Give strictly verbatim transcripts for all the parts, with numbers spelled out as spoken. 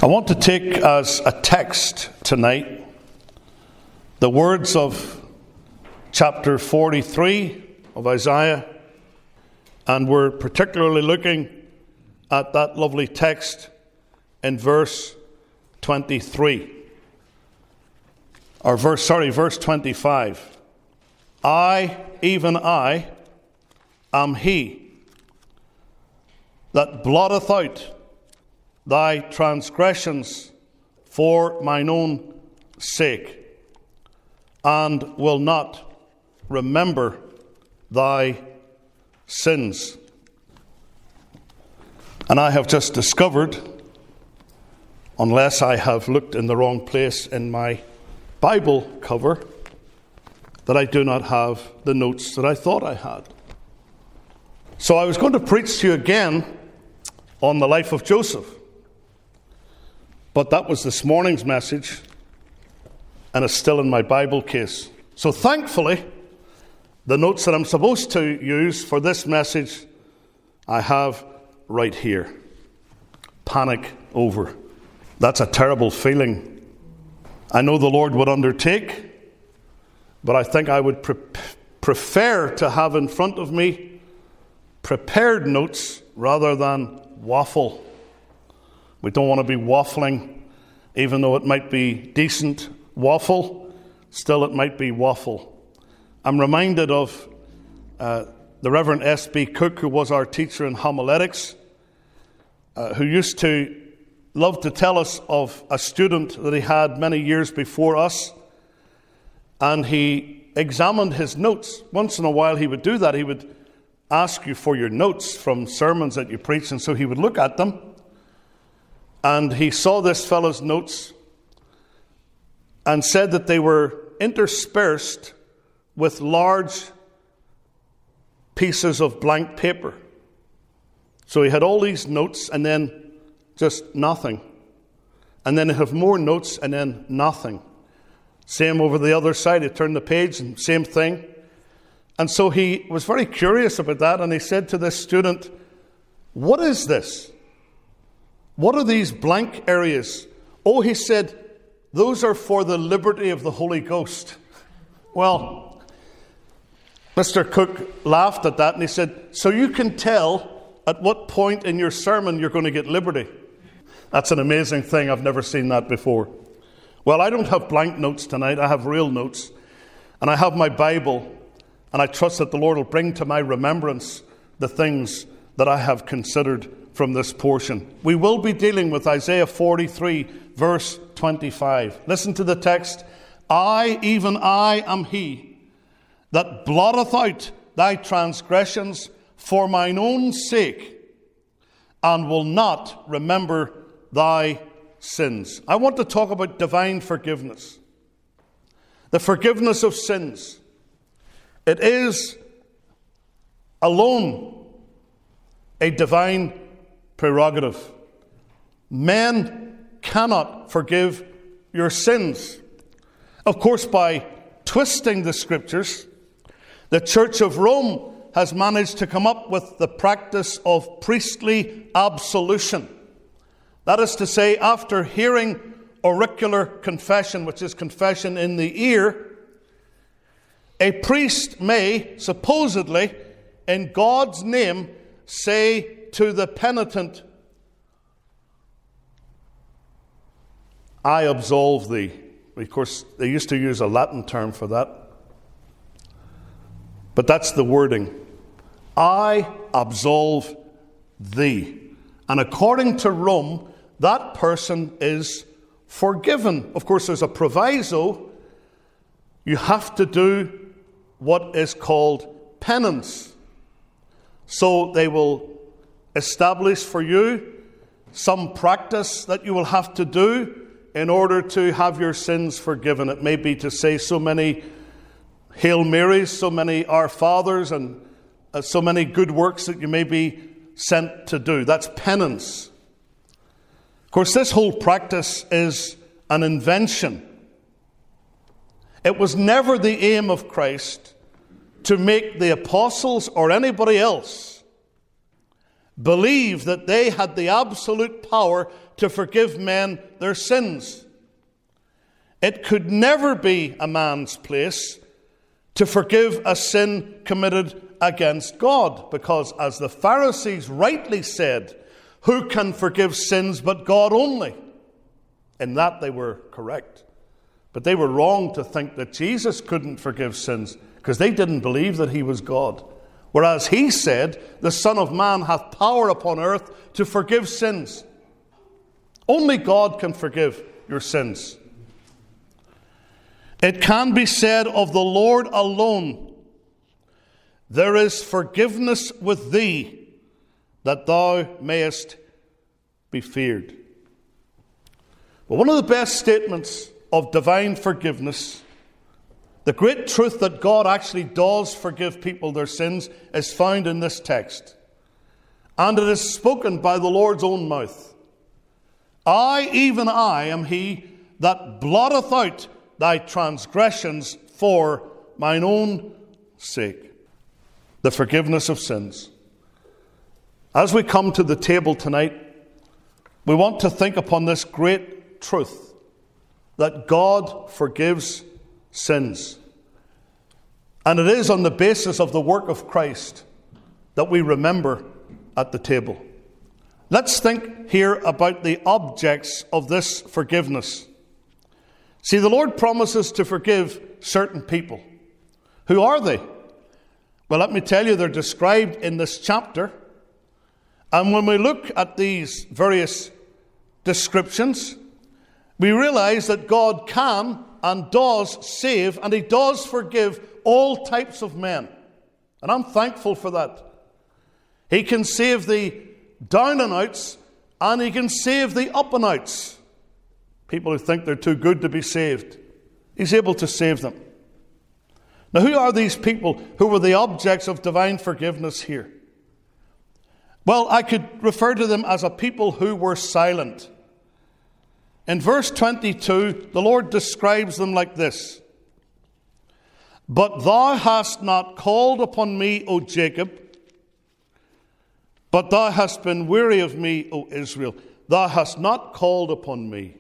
I want to take as a text tonight the words of chapter forty-three of Isaiah, and we're particularly looking at that lovely text in verse twenty-three, or verse, sorry, verse twenty-five. I, even I, am he that blotteth out thy transgressions for mine own sake, and will not remember thy sins. And I have just discovered, unless I have looked in the wrong place in my Bible cover, that I do not have the notes that I thought I had. So I was going to preach to you again on the life of Joseph. But that was this morning's message, and it's still in my Bible case. So thankfully, the notes that I'm supposed to use for this message, I have right here. Panic over. That's a terrible feeling. I know the Lord would undertake, but I think I would pre- prefer to have in front of me prepared notes rather than waffle. We don't want to be waffling, even though it might be decent waffle, still it might be waffle. I'm reminded of uh, the Reverend S B Cook, who was our teacher in homiletics, uh, who used to love to tell us of a student that he had many years before us, and he examined his notes. Once in a while he would do that. He would ask you for your notes from sermons that you preached, and so he would look at them. And he saw this fellow's notes and said that they were interspersed with large pieces of blank paper. So he had all these notes and then just nothing. And then he'd have more notes and then nothing. Same over the other side. He turned the page and same thing. And so he was very curious about that, and he said to this student, "What is this? What are these blank areas?" "Oh," he said, "those are for the liberty of the Holy Ghost." Well, Mister Cook laughed at that and he said, "So you can tell at what point in your sermon you're going to get liberty." That's an amazing thing. I've never seen that before. Well, I don't have blank notes tonight. I have real notes. And I have my Bible. And I trust that the Lord will bring to my remembrance the things that I have considered from this portion. We will be dealing with Isaiah forty-three, verse twenty-five. Listen to the text. I, even I, am he that blotteth out thy transgressions for mine own sake, and will not remember thy sins. I want to talk about divine forgiveness. The forgiveness of sins. It is alone a divine prerogative. Men cannot forgive your sins. Of course, by twisting the scriptures, the Church of Rome has managed to come up with the practice of priestly absolution. That is to say, after hearing auricular confession, which is confession in the ear, a priest may, supposedly, in God's name, say to the penitent, "I absolve thee." Of course, they used to use a Latin term for that. But that's the wording. "I absolve thee." And according to Rome, that person is forgiven. Of course, there's a proviso. You have to do what is called penance. So they will establish for you some practice that you will have to do in order to have your sins forgiven. It may be to say so many Hail Marys, so many Our Fathers, and uh, so many good works that you may be sent to do. That's penance. Of course, this whole practice is an invention. It was never the aim of Christ to make the apostles or anybody else believed that they had the absolute power to forgive men their sins. It could never be a man's place to forgive a sin committed against God, because as the Pharisees rightly said, who can forgive sins but God only? In that they were correct. But they were wrong to think that Jesus couldn't forgive sins, because they didn't believe that he was God. Whereas he said, the Son of Man hath power upon earth to forgive sins. Only God can forgive your sins. It can be said of the Lord alone, there is forgiveness with thee, that thou mayest be feared. But one of the best statements of divine forgiveness, the great truth that God actually does forgive people their sins, is found in this text. And it is spoken by the Lord's own mouth. I, even I, am he that blotteth out thy transgressions for mine own sake. The forgiveness of sins. As we come to the table tonight, we want to think upon this great truth, that God forgives sins. And it is on the basis of the work of Christ that we remember at the table. Let's think here about the objects of this forgiveness. See, the Lord promises to forgive certain people. Who are they? Well, let me tell you, they're described in this chapter. And when we look at these various descriptions, we realize that God can and does save, and he does forgive all types of men. And I'm thankful for that. He can save the down and outs, and he can save the up and outs. People who think they're too good to be saved. He's able to save them. Now, who are these people who were the objects of divine forgiveness here? Well, I could refer to them as a people who were silent. In verse twenty-two, the Lord describes them like this. But thou hast not called upon me, O Jacob, but thou hast been weary of me, O Israel. Thou hast not called upon me.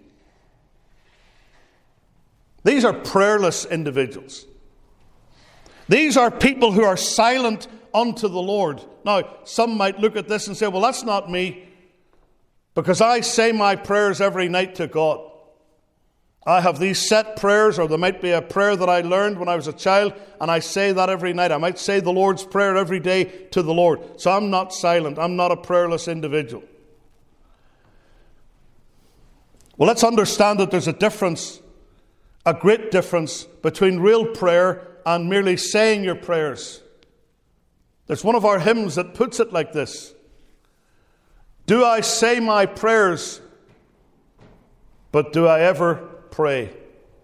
These are prayerless individuals. These are people who are silent unto the Lord. Now, some might look at this and say, well, that's not me, because I say my prayers every night to God. I have these set prayers, or there might be a prayer that I learned when I was a child, and I say that every night. I might say the Lord's Prayer every day to the Lord. So I'm not silent. I'm not a prayerless individual. Well, let's understand that there's a difference, a great difference, between real prayer and merely saying your prayers. There's one of our hymns that puts it like this. Do I say my prayers, but do I ever pray?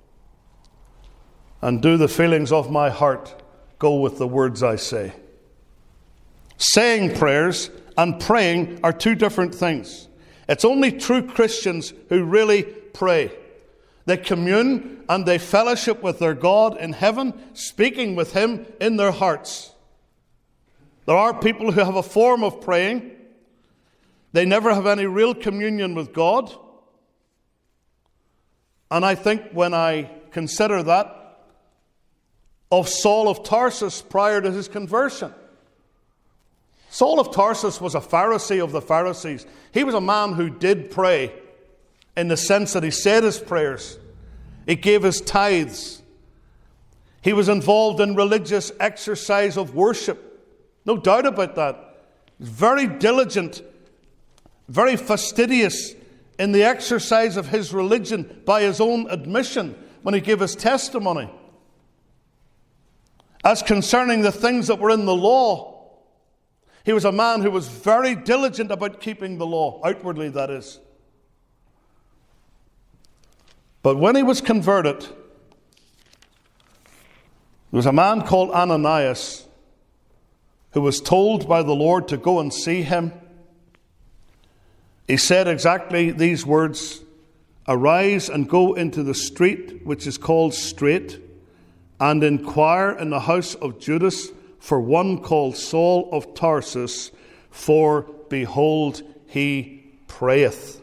And do the feelings of my heart go with the words I say? Saying prayers and praying are two different things. It's only true Christians who really pray. They commune and they fellowship with their God in heaven, speaking with him in their hearts. There are people who have a form of praying. They never have any real communion with God. And I think when I consider that of Saul of Tarsus prior to his conversion. Saul of Tarsus was a Pharisee of the Pharisees. He was a man who did pray, in the sense that he said his prayers. He gave his tithes. He was involved in religious exercise of worship. No doubt about that. He was very diligent, very fastidious in the exercise of his religion by his own admission when he gave his testimony. As concerning the things that were in the law, he was a man who was very diligent about keeping the law, outwardly that is. But when he was converted, there was a man called Ananias who was told by the Lord to go and see him. He said exactly these words, arise and go into the street which is called Straight, and inquire in the house of Judas for one called Saul of Tarsus, for behold, he prayeth.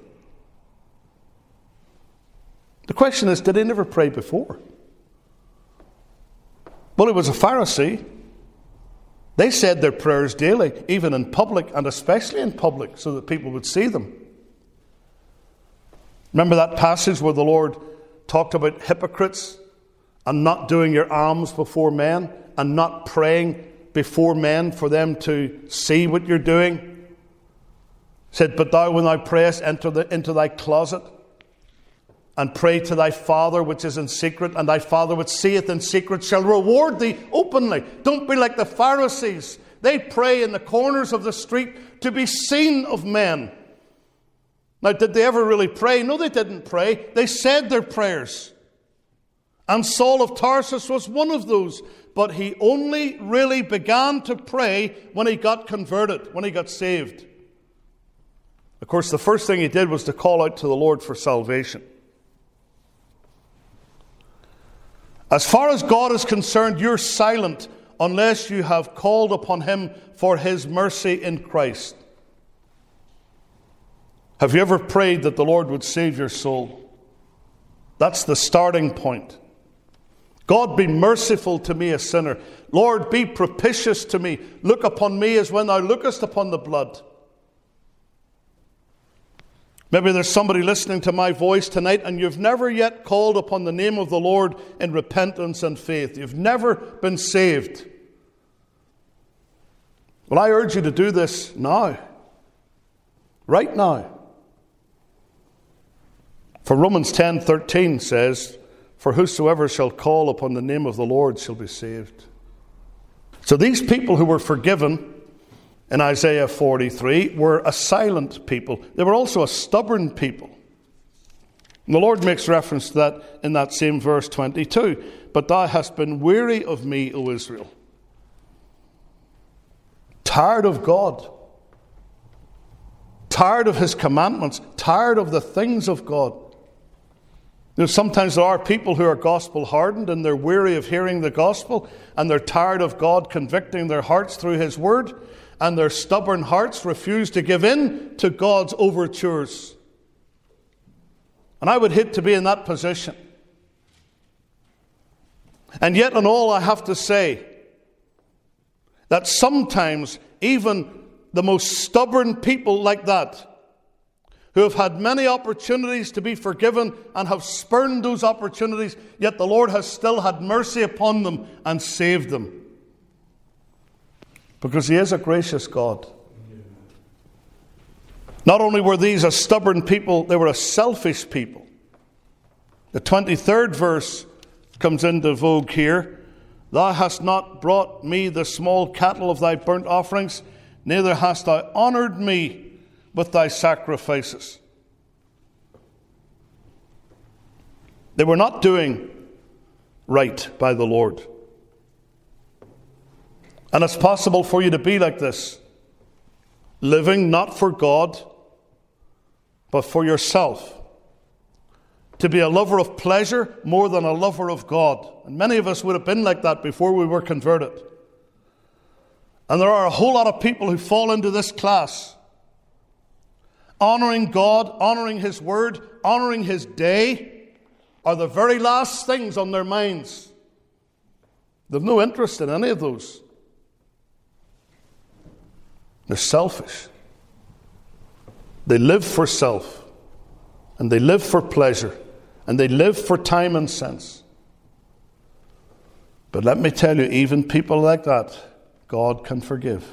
The question is, did he never pray before? Well, he was a Pharisee. They said their prayers daily, even in public, and especially in public, so that people would see them. Remember that passage where the Lord talked about hypocrites and not doing your alms before men and not praying before men for them to see what you're doing? He said, but thou, when thou prayest, enter the, into thy closet and pray to thy Father which is in secret, and thy Father which seeth in secret shall reward thee openly. Don't be like the Pharisees. They pray in the corners of the street to be seen of men. Now, did they ever really pray? No, they didn't pray. They said their prayers. And Saul of Tarsus was one of those. But he only really began to pray when he got converted, when he got saved. Of course, the first thing he did was to call out to the Lord for salvation. As far as God is concerned, you're silent unless you have called upon him for his mercy in Christ. Have you ever prayed that the Lord would save your soul? That's the starting point. God, be merciful to me, a sinner. Lord, be propitious to me. Look upon me as when thou lookest upon the blood. Maybe there's somebody listening to my voice tonight and you've never yet called upon the name of the Lord in repentance and faith. You've never been saved. Well, I urge you to do this now. Right now. For Romans ten thirteen says, for whosoever shall call upon the name of the Lord shall be saved. So these people who were forgiven in Isaiah forty-three were a silent people. They were also a stubborn people. And the Lord makes reference to that in that same verse twenty-two. But thou hast been weary of me, O Israel. Tired of God. Tired of his commandments. Tired of the things of God. You know, sometimes there are people who are gospel hardened and they're weary of hearing the gospel and they're tired of God convicting their hearts through his word, and their stubborn hearts refuse to give in to God's overtures. And I would hate to be in that position. And yet in all I have to say that sometimes even the most stubborn people like that, who have had many opportunities to be forgiven and have spurned those opportunities, yet the Lord has still had mercy upon them and saved them. Because he is a gracious God. Not only were these a stubborn people, they were a selfish people. The twenty-third verse comes into vogue here. Thou hast not brought me the small cattle of thy burnt offerings, neither hast thou honoured me with thy sacrifices. They were not doing right by the Lord. And it's possible for you to be like this, living not for God, but for yourself. To be a lover of pleasure more than a lover of God. And many of us would have been like that before we were converted. And there are a whole lot of people who fall into this class. Honouring God, honouring his word, honouring his day are the very last things on their minds. They have no interest in any of those. They're selfish. They live for self. And they live for pleasure. And they live for time and sense. But let me tell you, even people like that, God can forgive.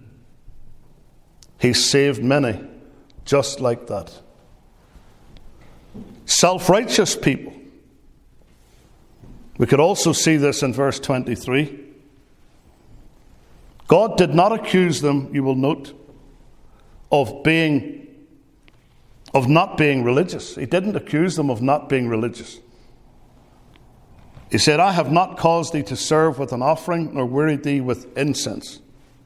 He saved many just like that. Self-righteous people. We could also see this in verse twenty-three. God did not accuse them, you will note, of being, of not being religious. He didn't accuse them of not being religious. He said, I have not caused thee to serve with an offering, nor wearied thee with incense.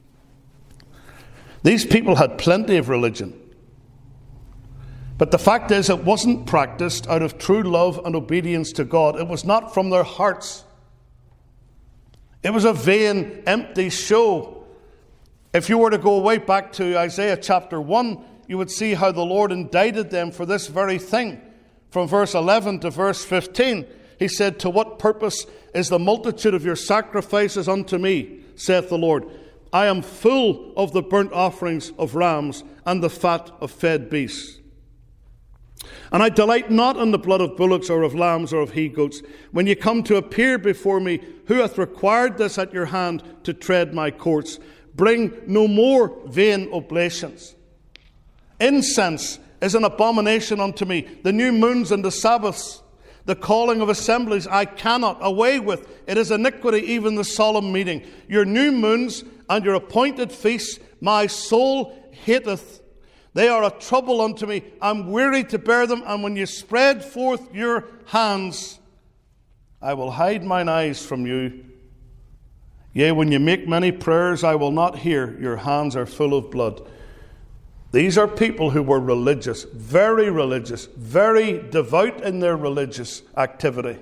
These people had plenty of religion. But the fact is, it wasn't practiced out of true love and obedience to God. It was not from their hearts. It was a vain, empty show. If you were to go way back to Isaiah chapter one, you would see how the Lord indicted them for this very thing. From verse eleven to verse fifteen, he said, "To what purpose is the multitude of your sacrifices unto me, saith the Lord? I am full of the burnt offerings of rams and the fat of fed beasts. And I delight not in the blood of bullocks or of lambs or of he-goats. When ye come to appear before me, who hath required this at your hand to tread my courts? Bring no more vain oblations. Incense is an abomination unto me. The new moons and the Sabbaths, the calling of assemblies, I cannot away with. It is iniquity, even the solemn meeting. Your new moons and your appointed feasts, my soul hateth. They are a trouble unto me. I'm weary to bear them. And when you spread forth your hands, I will hide mine eyes from you. Yea, when you make many prayers, I will not hear. Your hands are full of blood." These are people who were religious, very religious, very devout in their religious activity.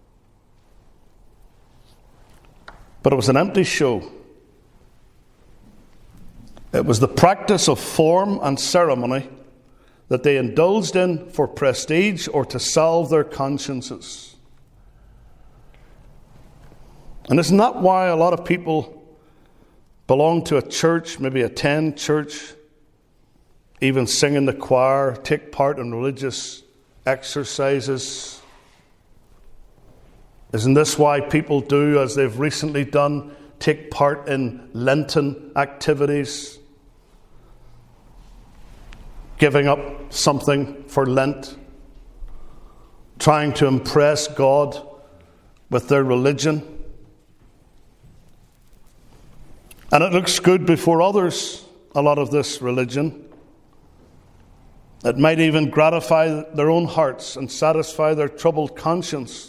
But it was an empty show. It was the practice of form and ceremony that they indulged in for prestige or to salve their consciences. And isn't that why a lot of people belong to a church, maybe attend church, even sing in the choir, take part in religious exercises? Isn't this why people do, as they've recently done, take part in Lenten activities? Giving up something for Lent, trying to impress God with their religion. And it looks good before others, a lot of this religion. It might even gratify their own hearts and satisfy their troubled conscience.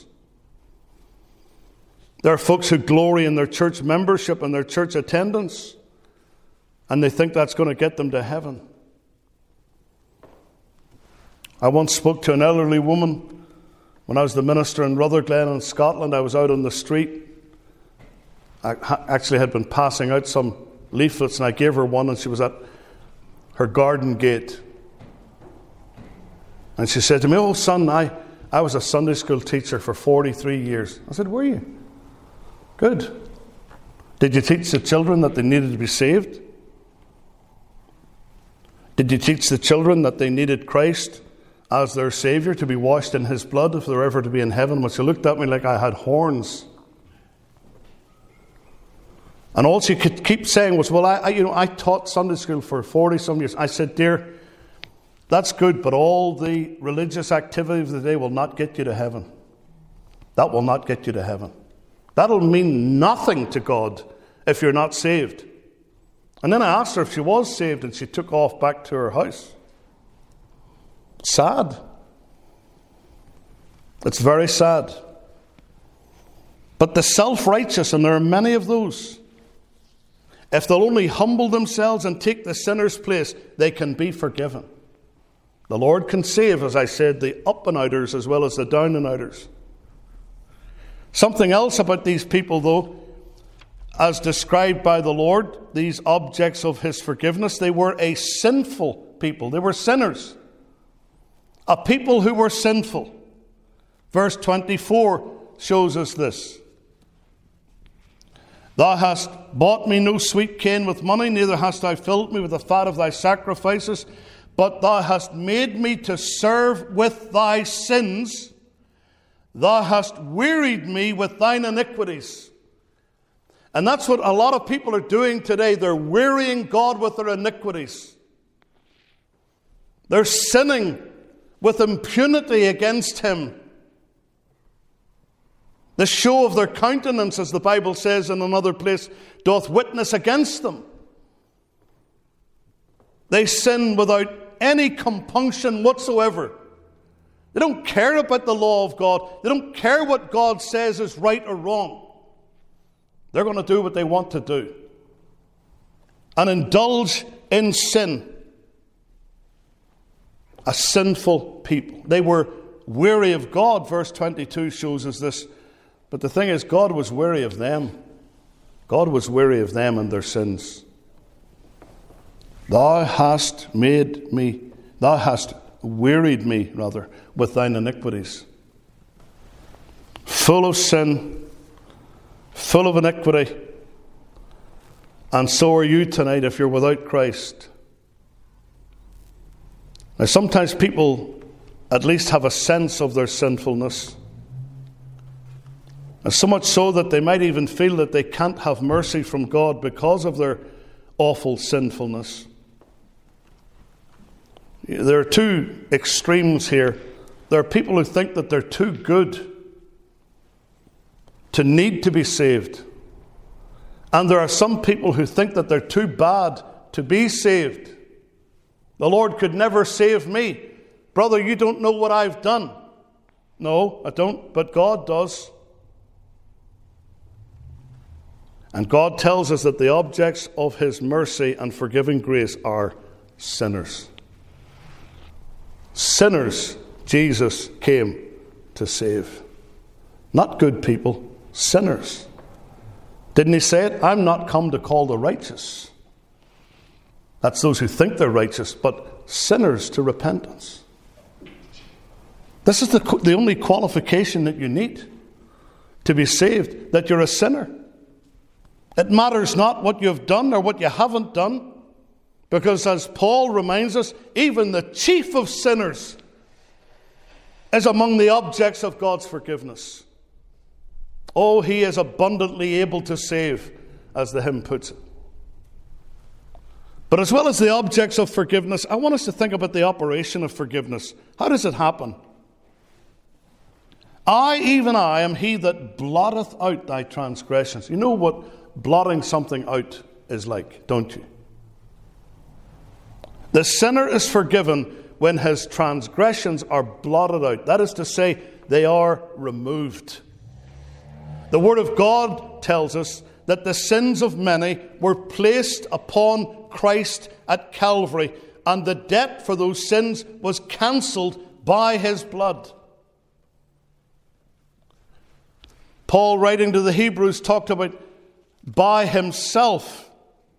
There are folks who glory in their church membership and their church attendance, and they think that's going to get them to heaven. I once spoke to an elderly woman when I was the minister in Rutherglen in Scotland. I was out on the street. I actually had been passing out some leaflets, and I gave her one, and she was at her garden gate. And she said to me, "Oh, son, I, I was a Sunday school teacher for forty-three years. I said, "Were you? Good. Did you teach the children that they needed to be saved? Did you teach the children that they needed Christ as their Saviour, to be washed in His blood if they're ever to be in heaven?" Well, she looked at me like I had horns. And all she could keep saying was, "Well, I, I you know, I taught Sunday school for forty-some years." I said, "Dear, that's good, but all the religious activity of the day will not get you to heaven. That will not get you to heaven. That'll mean nothing to God if you're not saved." And then I asked her if she was saved, and she took off back to her house. Sad. It's very sad. But the self-righteous, and there are many of those, if they'll only humble themselves and take the sinner's place, they can be forgiven. The Lord can save, as I said, the up and outers as well as the down and outers. Something else about these people, though, as described by the Lord, these objects of His forgiveness, they were a sinful people. They were sinners. A people who were sinful. Verse twenty-four shows us this. "Thou hast bought me no sweet cane with money, neither hast thou filled me with the fat of thy sacrifices. But thou hast made me to serve with thy sins. Thou hast wearied me with thine iniquities." And that's what a lot of people are doing today. They're wearying God with their iniquities. They're sinning with impunity against Him. The show of their countenance, as the Bible says in another place, doth witness against them. They sin without any compunction whatsoever. They don't care about the law of God. They don't care what God says is right or wrong. They're going to do what they want to do and indulge in sin. A sinful people. They were weary of God. Verse twenty-two shows us this. But the thing is, God was weary of them. God was weary of them and their sins. Thou hast made me, thou hast wearied me, rather, with thine iniquities. Full of sin, full of iniquity. And so are you tonight if you're without Christ. Now, sometimes people at least have a sense of their sinfulness. And so much so that they might even feel that they can't have mercy from God because of their awful sinfulness. There are two extremes here. There are people who think that they're too good to need to be saved. And there are some people who think that they're too bad to be saved. The Lord could never save me. Brother, you don't know what I've done. No, I don't, but God does. And God tells us that the objects of His mercy and forgiving grace are sinners. Sinners, Jesus came to save. Not good people, sinners. Didn't He say it? I'm not come to call the righteous. That's those who think they're righteous, but sinners to repentance. This is the, the only qualification that you need to be saved, that you're a sinner. It matters not what you've done or what you haven't done, because as Paul reminds us, even the chief of sinners is among the objects of God's forgiveness. Oh, He is abundantly able to save, as the hymn puts it. But as well as the objects of forgiveness, I want us to think about the operation of forgiveness. How does it happen? I, even I, am He that blotteth out thy transgressions. You know what blotting something out is like, don't you? The sinner is forgiven when his transgressions are blotted out. That is to say, they are removed. The Word of God tells us that the sins of many were placed upon Christ at Calvary, and the debt for those sins was cancelled by His blood. Paul, writing to the Hebrews, talked about by Himself.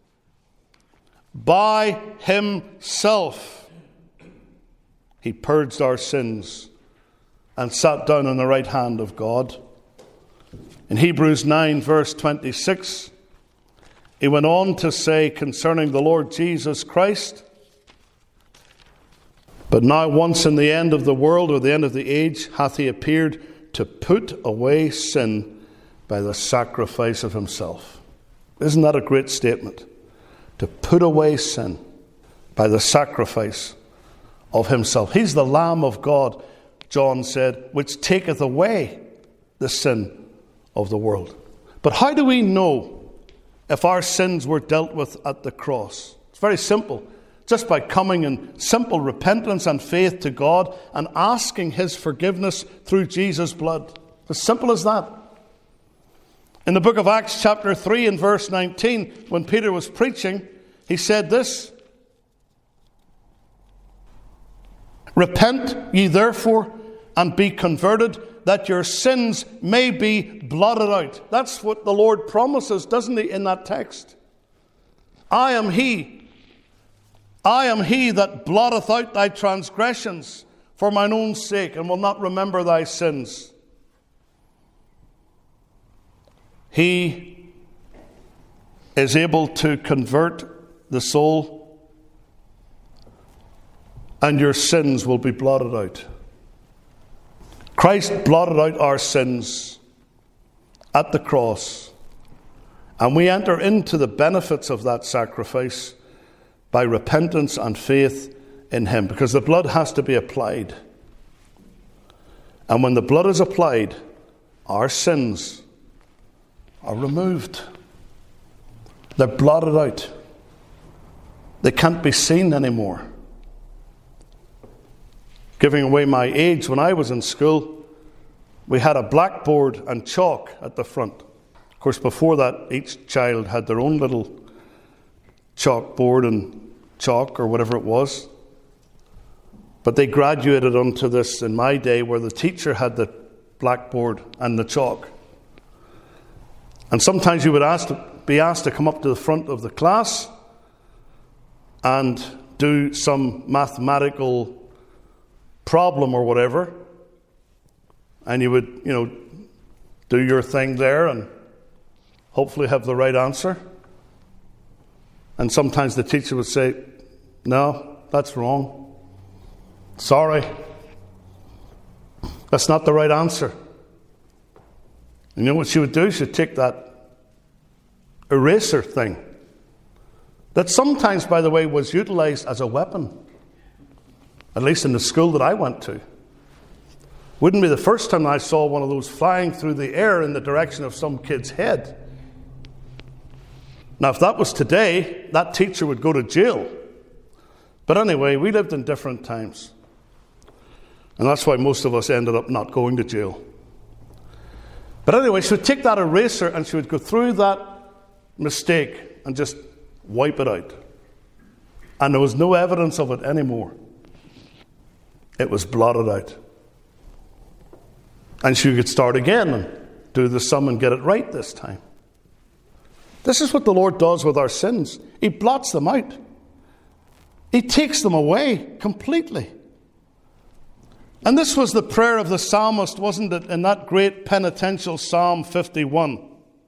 By Himself. He purged our sins and sat down on the right hand of God. In Hebrews nine, verse twenty-six, he went on to say concerning the Lord Jesus Christ, but now once in the end of the world, or the end of the age, hath He appeared to put away sin by the sacrifice of Himself. Isn't that a great statement? To put away sin by the sacrifice of Himself. He's the Lamb of God, John said, which taketh away the sin of the world. But how do we know if our sins were dealt with at the cross? It's very simple. Just by coming in simple repentance and faith to God and asking His forgiveness through Jesus' blood. As simple as that. In the book of Acts chapter three and verse nineteen, when Peter was preaching, he said this: Repent ye therefore and be converted, that your sins may be blotted out. That's what the Lord promises, doesn't He, in that text? I am He. I am He that blotteth out thy transgressions for mine own sake, and will not remember thy sins. He is able to convert the soul, and your sins will be blotted out. Christ blotted out our sins at the cross, and we enter into the benefits of that sacrifice by repentance and faith in Him, because the blood has to be applied. And when the blood is applied, our sins are removed. They're blotted out. They can't be seen anymore. Giving away my age, when I was in school, we had a blackboard and chalk at the front. Of course, before that, each child had their own little chalkboard and chalk or whatever it was. But they graduated onto this in my day, where the teacher had the blackboard and the chalk. And sometimes you would ask to, be asked to come up to the front of the class, and do some mathematical problem or whatever, and you would, you know, do your thing there and hopefully have the right answer. And sometimes the teacher would say, no, that's wrong. Sorry. That's not the right answer. You know what she would do? She would take that eraser thing that sometimes, by the way, was utilized as a weapon, at least in the school that I went to. Wouldn't be the first time I saw one of those flying through the air in the direction of some kid's head. Now, if that was today, that teacher would go to jail. But anyway, we lived in different times. And that's why most of us ended up not going to jail. But anyway, she would take that eraser and she would go through that mistake and just wipe it out. And there was no evidence of it anymore. It was blotted out. And she could start again and do the sum and get it right this time. This is what the Lord does with our sins. He blots them out. He takes them away completely. And this was the prayer of the psalmist, wasn't it, in that great penitential Psalm fifty-one.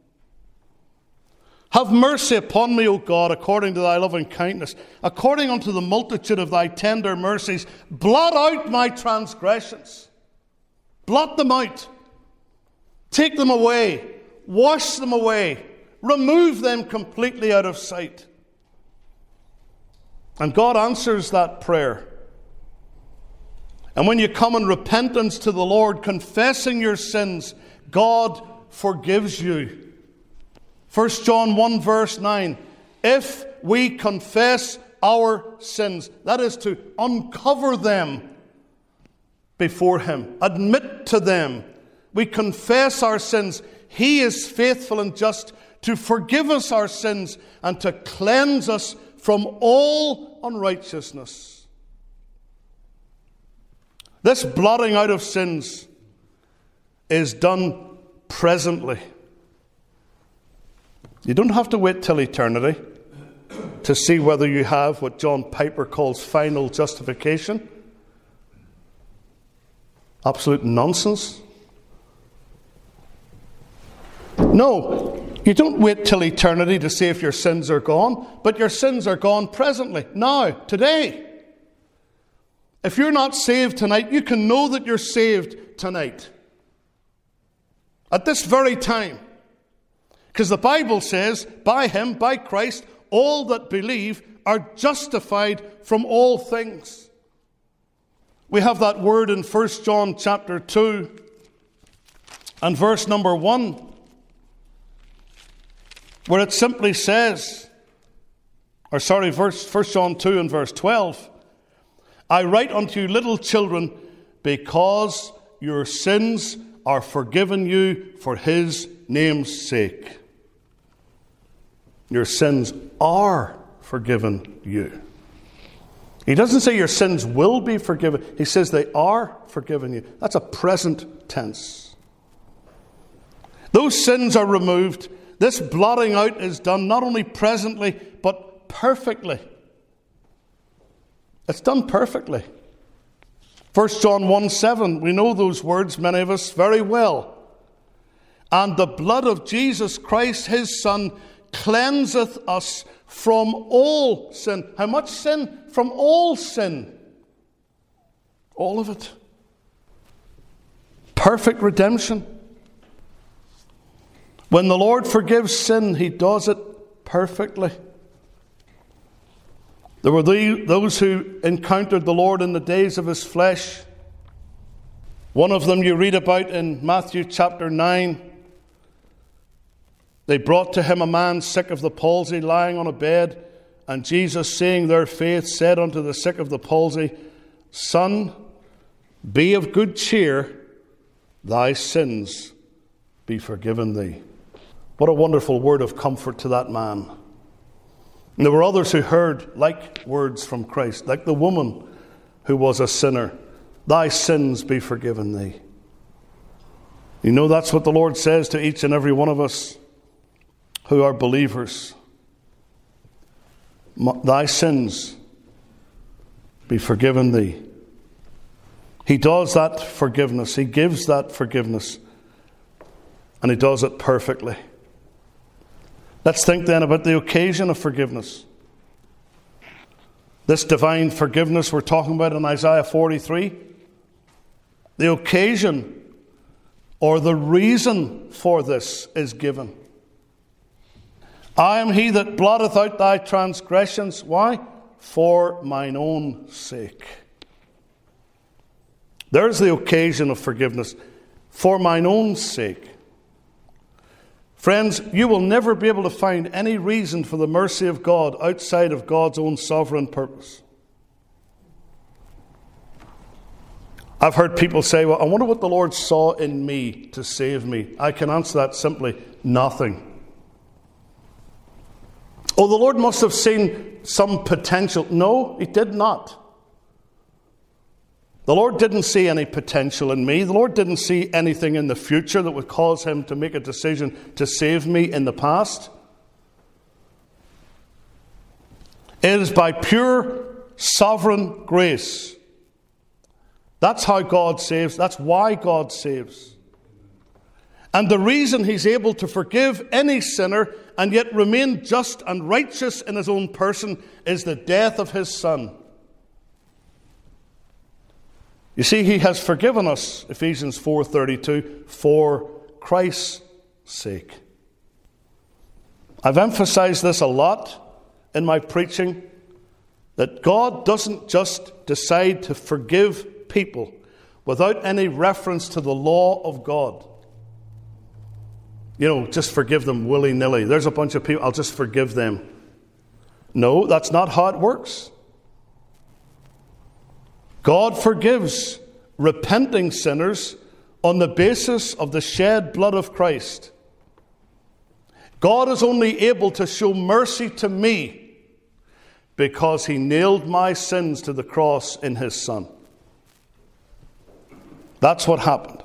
Have mercy upon me, O God, according to thy loving kindness, according unto the multitude of thy tender mercies. Blot out my transgressions. Blot them out. Take them away. Wash them away. Remove them completely out of sight. And God answers that prayer. And when you come in repentance to the Lord, confessing your sins, God forgives you. First John one verse nine. If we confess our sins, that is to uncover them before Him, admit to them, we confess our sins, He is faithful and just to forgive us our sins and to cleanse us from all unrighteousness. This blotting out of sins is done presently. You don't have to wait till eternity to see whether you have what John Piper calls final justification. Absolute nonsense. No, you don't wait till eternity to see if your sins are gone, but your sins are gone presently, now, today. If you're not saved tonight, you can know that you're saved tonight. At this very time. Because the Bible says, by Him, by Christ, all that believe are justified from all things. We have that word in First John chapter two and verse number one, where it simply says, or sorry, verse First John two and verse twelve, I write unto you, little children, because your sins are forgiven you for His name's sake. Your sins are forgiven you. He doesn't say your sins will be forgiven. He says they are forgiven you. That's a present tense. Those sins are removed. This blotting out is done not only presently, but perfectly. It's done perfectly. First John one seven, we know those words, many of us, very well. And the blood of Jesus Christ, His Son, cleanseth us from all sin. How much sin? From all sin. All of it. Perfect redemption. When the Lord forgives sin, He does it perfectly. There were the, those who encountered the Lord in the days of His flesh. One of them you read about in Matthew chapter nine. They brought to Him a man sick of the palsy, lying on a bed. And Jesus, seeing their faith, said unto the sick of the palsy, Son, be of good cheer, thy sins be forgiven thee. What a wonderful word of comfort to that man. And there were others who heard like words from Christ, like the woman who was a sinner. Thy sins be forgiven thee. You know, that's what the Lord says to each and every one of us who are believers. thy sins be forgiven thee. He does that forgiveness. He gives that forgiveness. And he does it perfectly. Let's think then about the occasion of forgiveness. This divine forgiveness we're talking about in Isaiah forty-three. The occasion or the reason for this is given. I am he that blotteth out thy transgressions. Why? For mine own sake. There's the occasion of forgiveness. For mine own sake. Friends, you will never be able to find any reason for the mercy of God outside of God's own sovereign purpose. I've heard people say, well, I wonder what the Lord saw in me to save me. I can answer that simply, nothing. Oh, the Lord must have seen some potential. No, he did not. The Lord didn't see any potential in me. The Lord didn't see anything in the future that would cause him to make a decision to save me in the past. It is by pure sovereign grace. That's how God saves. That's why God saves. And the reason he's able to forgive any sinner and yet remain just and righteous in his own person is the death of his Son. You see, he has forgiven us, Ephesians four thirty-two, for Christ's sake. I've emphasized this a lot in my preaching, that God doesn't just decide to forgive people without any reference to the law of God. You know, just forgive them willy-nilly. There's a bunch of people, I'll just forgive them. No, that's not how it works. God forgives repenting sinners on the basis of the shed blood of Christ. God is only able to show mercy to me because he nailed my sins to the cross in his Son. That's what happened.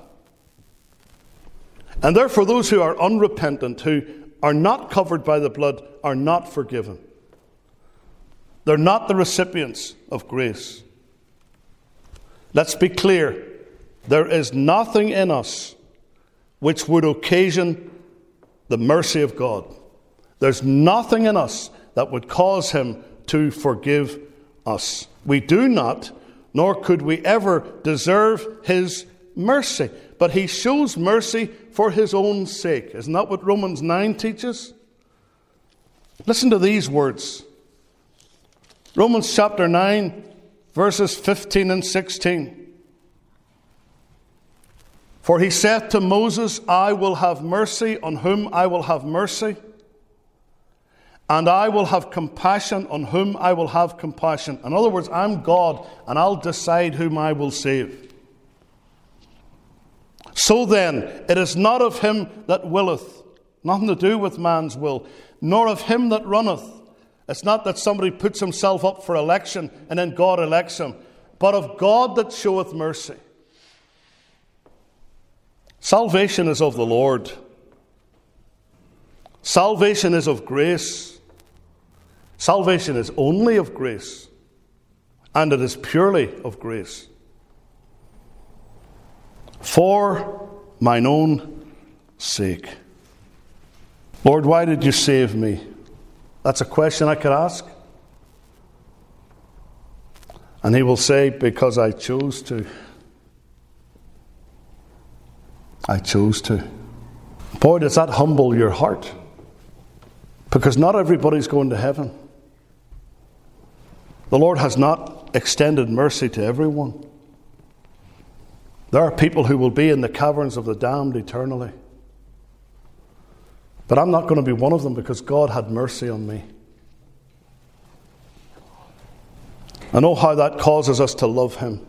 And therefore those who are unrepentant, who are not covered by the blood, are not forgiven. They're not the recipients of grace. Let's be clear. There is nothing in us which would occasion the mercy of God. There's nothing in us that would cause him to forgive us. We do not, nor could we ever deserve his mercy. But he shows mercy for his own sake. Isn't that what Romans nine teaches? Listen to these words. Romans chapter nine, verses fifteen and sixteen. For he said to Moses, I will have mercy on whom I will have mercy, and I will have compassion on whom I will have compassion. In other words, I'm God, and I'll decide whom I will save. So then, it is not of him that willeth, nothing to do with man's will, nor of him that runneth. It's not that somebody puts himself up for election and then God elects him, but of God that showeth mercy. Salvation is of the Lord. Salvation is of grace. Salvation is only of grace, and it is purely of grace. For mine own sake. Lord, why did you save me? That's a question I could ask. And he will say, because I chose to. I chose to. Boy, does that humble your heart. Because not everybody's going to heaven. The Lord has not extended mercy to everyone. There are people who will be in the caverns of the damned eternally. But I'm not going to be one of them because God had mercy on me. I know how that causes us to love him.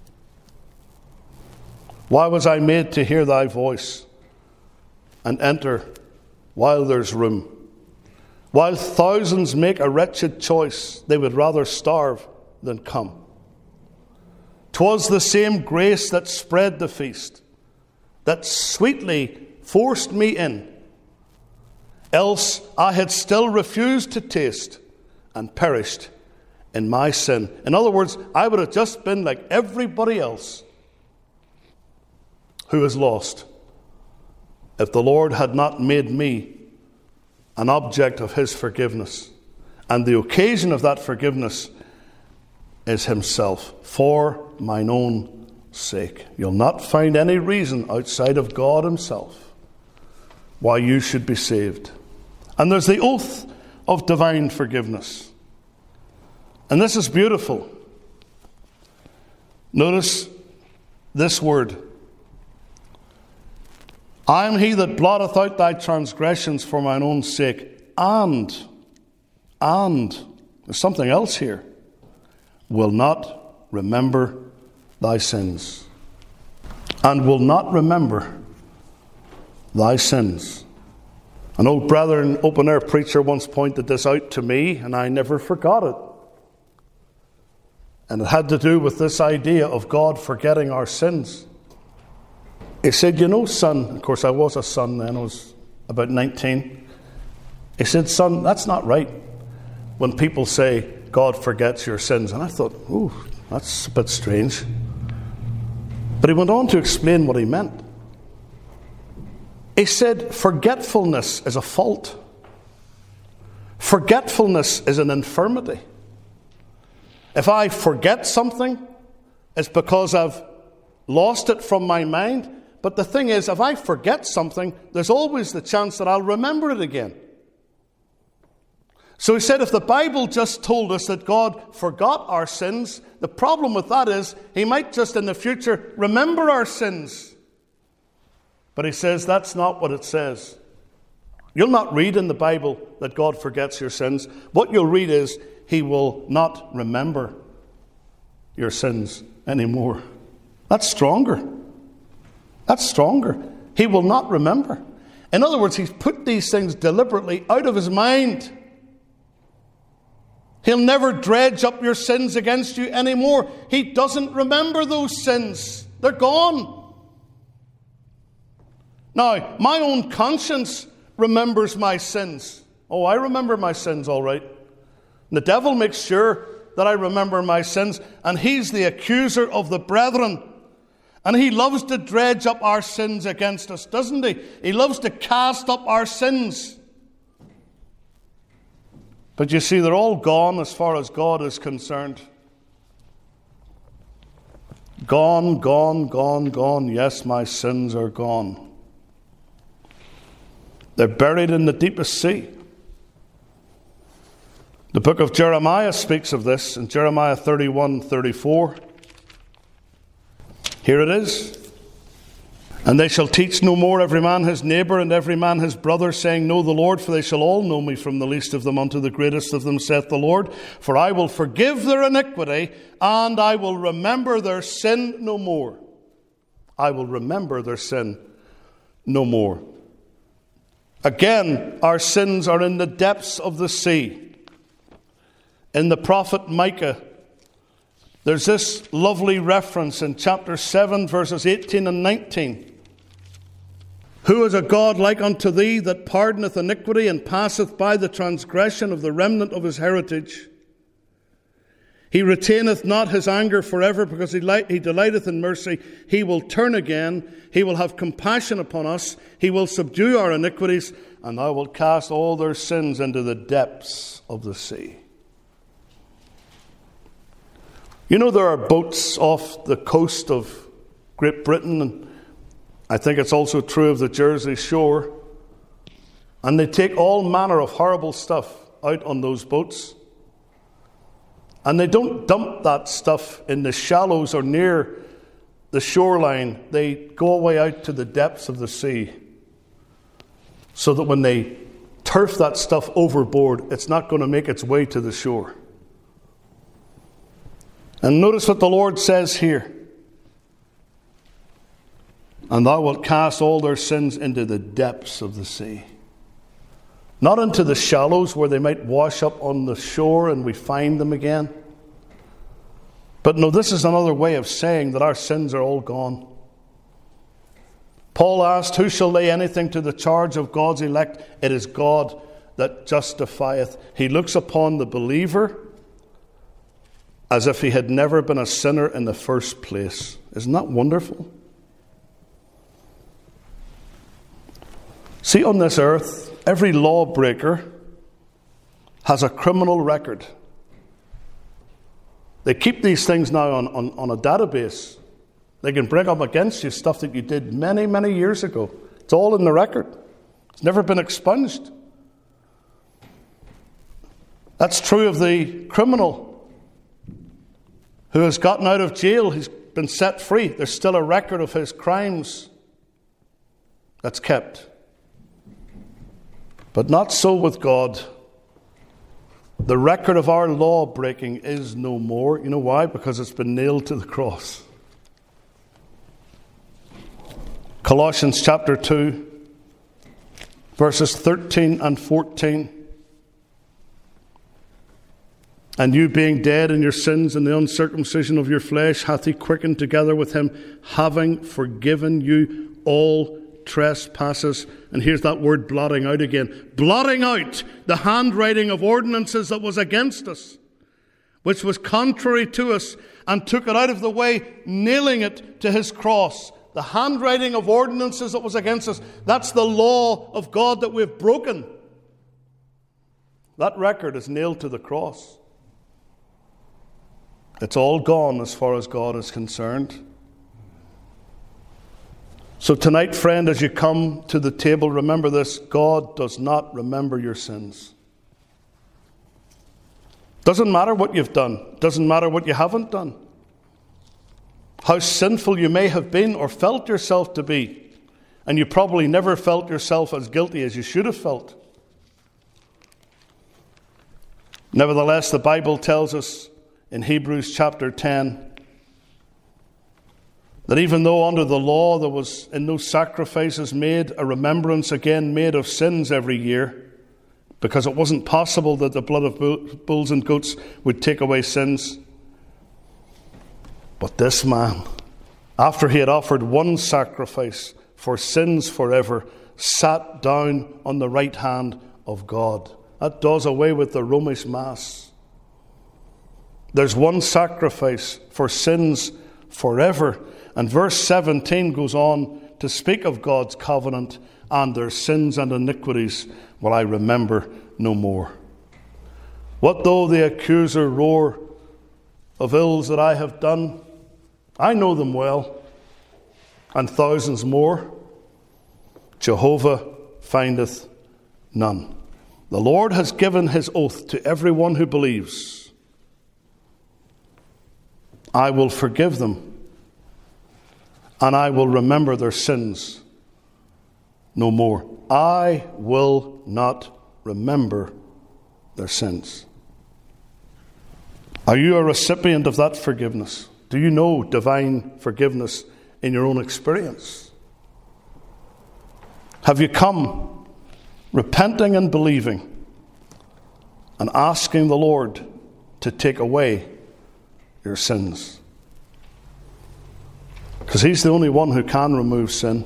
Why was I made to hear thy voice and enter while there's room? While thousands make a wretched choice, they would rather starve than come. 'Twas the same grace that spread the feast, that sweetly forced me in. Else I had still refused to taste, and perished in my sin. In other words, I would have just been like everybody else who is lost if the Lord had not made me an object of his forgiveness. And the occasion of that forgiveness is himself, for mine own sake. You'll not find any reason outside of God himself why you should be saved. And there's the oath of divine forgiveness. And this is beautiful. Notice this word. I am he that blotteth out thy transgressions for mine own sake, and, and, there's something else here, will not remember thy sins. And will not remember thy sins. An old brother and open-air preacher once pointed this out to me, and I never forgot it. And it had to do with this idea of God forgetting our sins. He said, you know, son, of course I was a son then, I was about nineteen. He said, son, that's not right when people say God forgets your sins. And I thought, ooh, that's a bit strange. But he went on to explain what he meant. He said, forgetfulness is a fault. Forgetfulness is an infirmity. If I forget something, it's because I've lost it from my mind. But the thing is, if I forget something, there's always the chance that I'll remember it again. So he said, if the Bible just told us that God forgot our sins, the problem with that is he might just in the future remember our sins. But he says that's not what it says. You'll not read in the Bible that God forgets your sins. What you'll read is he will not remember your sins anymore. That's stronger. That's stronger. He will not remember. In other words, he's put these things deliberately out of his mind. He'll never dredge up your sins against you anymore. He doesn't remember those sins. They're gone. Now, my own conscience remembers my sins. Oh, I remember my sins all right. And the devil makes sure that I remember my sins, and he's the accuser of the brethren. And he loves to dredge up our sins against us, doesn't he? He loves to cast up our sins. But you see, they're all gone as far as God is concerned. Gone, gone, gone, gone. Yes, my sins are gone. They're buried in the deepest sea. The book of Jeremiah speaks of this in Jeremiah thirty-one thirty-four. Here it is. And they shall teach no more every man his neighbour and every man his brother, saying, Know the Lord, for they shall all know me, from the least of them unto the greatest of them, saith the Lord. For I will forgive their iniquity, and I will remember their sin no more. I will remember their sin no more. Again, our sins are in the depths of the sea. In the prophet Micah, there's this lovely reference in chapter seven, verses eighteen and nineteen. Who is a God like unto thee, that pardoneth iniquity, and passeth by the transgression of the remnant of his heritage? He retaineth not his anger forever, because he, light, he delighteth in mercy. He will turn again. He will have compassion upon us. He will subdue our iniquities, and thou wilt cast all their sins into the depths of the sea. You know, there are boats off the coast of Great Britain, and I think it's also true of the Jersey Shore, and they take all manner of horrible stuff out on those boats. And they don't dump that stuff in the shallows or near the shoreline. They go away out to the depths of the sea, so that when they turf that stuff overboard, it's not going to make its way to the shore. And notice what the Lord says here. And thou wilt cast all their sins into the depths of the sea. Not into the shallows where they might wash up on the shore and we find them again. But no, this is another way of saying that our sins are all gone. Paul asked, who shall lay anything to the charge of God's elect? It is God that justifieth. He looks upon the believer as if he had never been a sinner in the first place. Isn't that wonderful? See, on this earth, every lawbreaker has a criminal record. They keep these things now on, on, on a database. They can bring up against you stuff that you did many, many years ago. It's all in the record. It's never been expunged. That's true of the criminal who has gotten out of jail. He's been set free. There's still a record of his crimes that's kept. But not so with God. The record of our law breaking is no more. You know why? Because it's been nailed to the cross. Colossians chapter two, verses thirteen and fourteen. And you being dead in your sins and the uncircumcision of your flesh, hath he quickened together with him, having forgiven you all trespasses. And here's that word blotting out again. Blotting out the handwriting of ordinances that was against us, which was contrary to us, and took it out of the way, nailing it to his cross. The handwriting of ordinances that was against us. That's the law of God that we've broken. That record is nailed to the cross. It's all gone as far as God is concerned. So tonight, friend, as you come to the table, remember this: God does not remember your sins. Doesn't matter what you've done. Doesn't matter what you haven't done. How sinful you may have been or felt yourself to be. And you probably never felt yourself as guilty as you should have felt. Nevertheless, the Bible tells us in Hebrews chapter ten that even though under the law there was in no sacrifices made, a remembrance again made of sins every year, because it wasn't possible that the blood of bulls and goats would take away sins. But this man, after he had offered one sacrifice for sins forever, sat down on the right hand of God. That does away with the Romish Mass. There's one sacrifice for sins forever. And verse seventeen goes on to speak of God's covenant, and their sins and iniquities will I remember no more. What though the accuser roar of ills that I have done? I know them well, and thousands more. Jehovah findeth none. The Lord has given his oath to everyone who believes. I will forgive them, and I will remember their sins no more. I will not remember their sins. Are you a recipient of that forgiveness? Do you know divine forgiveness in your own experience? Have you come repenting and believing and asking the Lord to take away your sins? Because he's the only one who can remove sin.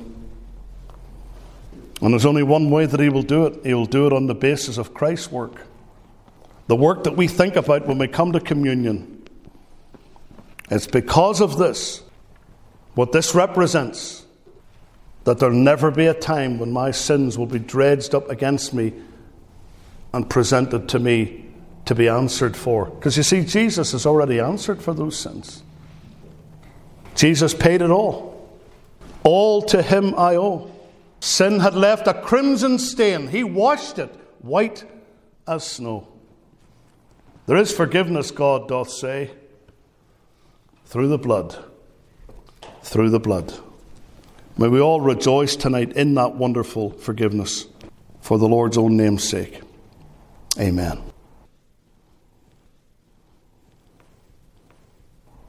And there's only one way that he will do it. He will do it on the basis of Christ's work. The work that we think about when we come to communion. It's because of this, what this represents, that there'll never be a time when my sins will be dredged up against me and presented to me to be answered for. Because you see, Jesus has already answered for those sins. Jesus paid it all. All to him I owe. Sin had left a crimson stain. He washed it white as snow. There is forgiveness, God doth say, through the blood. Through the blood. May we all rejoice tonight in that wonderful forgiveness for the Lord's own name's sake. Amen.